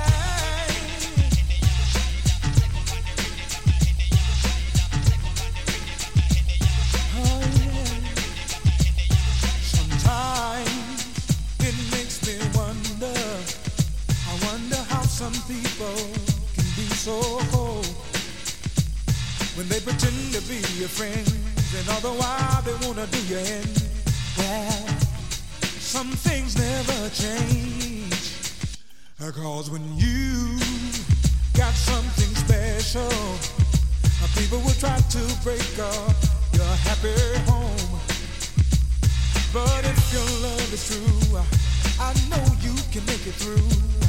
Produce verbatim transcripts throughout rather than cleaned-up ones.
Some people can be so cold when they pretend to be your friends, and all the while they wanna do you in. Well, some things never change, cause when you got something special, people will try to break up your happy home. But if your love is true, I know you can make it through.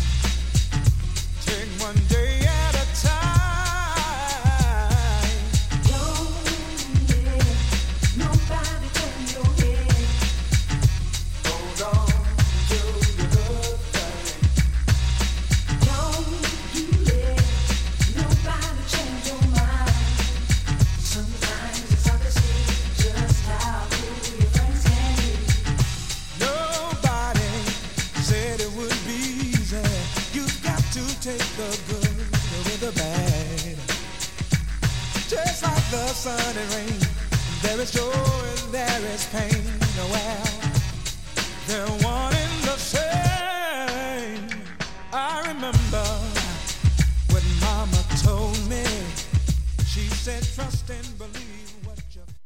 Take one day at a time. Don't let nobody turn your head. Hold on to your love thing. Don't you let nobody change your mind. Sometimes it's hard to see just how cool your friends can be. Nobody said it would be easy. You've got to take the good with the bad. Just like the sun and rain, there is joy and there is pain. Well, they're one and the same. I remember what Mama told me. She said, trust and believe what you